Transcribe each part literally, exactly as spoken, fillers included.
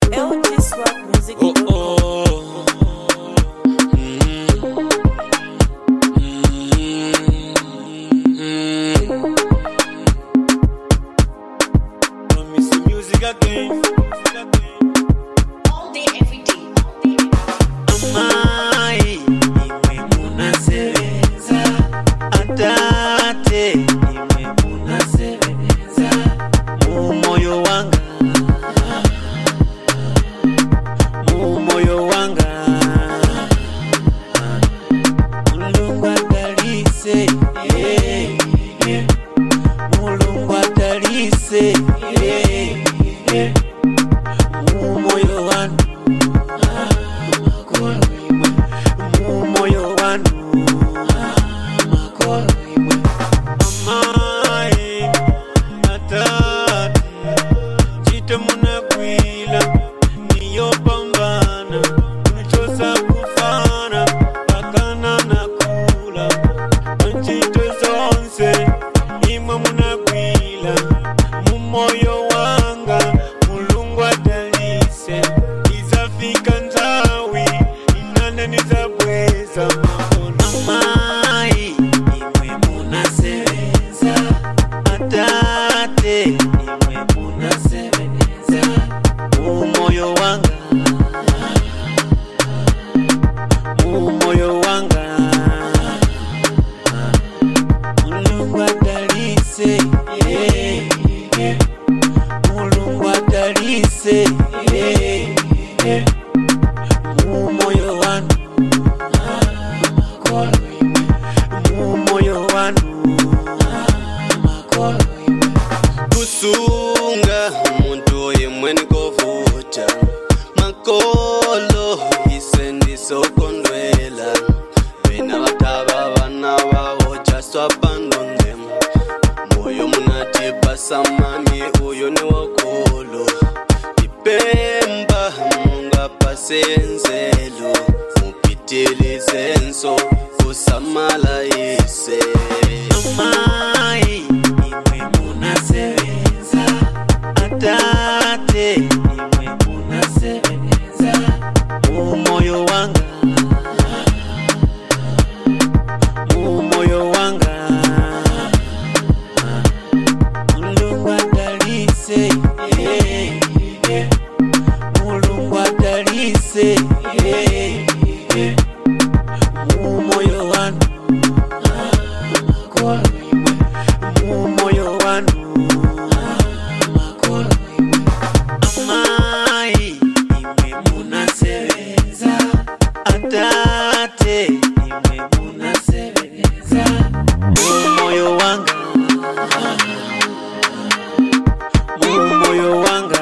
L G Swag Music. Oh oh. Mm. Mm. Let me see music again. All day, every day. Amai, imwe munasebenza. Atate, imwe munasebenza. Mumoyo wanga, mumoyo wanga. Mulungu atalise, yeah, yeah. Mulungu atalise, yeah, yeah. Mumoyo wangu. Mumoyo wanu makolo imwe amai atati chite munagwila niyo pambana unichosa kufana pakana nakula nchite zonse imwe munagwila mumoyo wanga mulungu atalise izafika nzawi inane nizabweza amai imwe munasebenza atate imwe munasebenza mumoyo wanga mumoyo wanga mulungu atalise yeah, yeah. mulungu atalise yeah, yeah. mumoyo wanu makolo imwe mumoyo wanu makolo imwe kusunga umuntu imwe nikovuta makolo isendisokondwela bena bataba bana bawo just abandon them moyo munatipa samani uyo ni wakolo ipemba munga pasenzelo mupitili senso kusamala ise amai imwe munasebenza atate imwe munasebenza mumoyo wanga mumoyo wanga mulungu atalise yeah, yeah. mulungu atalise yeah, yeah. mumoyo wanu makolo imwe mumoyo wanu makolo imwe amai imwe munasebenza atate imwe munasebenza mumoyo wanga mumoyo wanga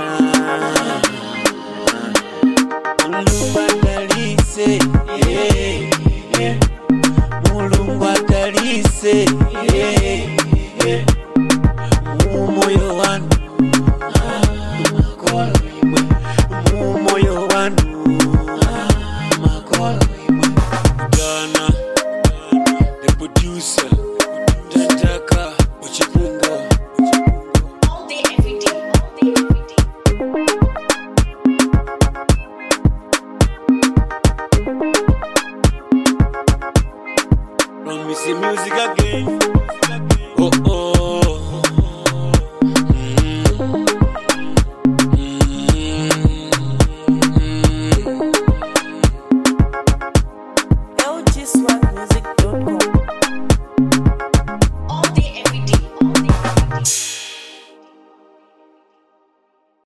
mulungu atalise yeah, yeah. mulungu atalise yeah, yeah. mumoyo wanu makolo imwe mumoyo wanu makolo imwe Ghana the producer Tataka Uchipungo. All day, every day. All day, every day. Let me see music again.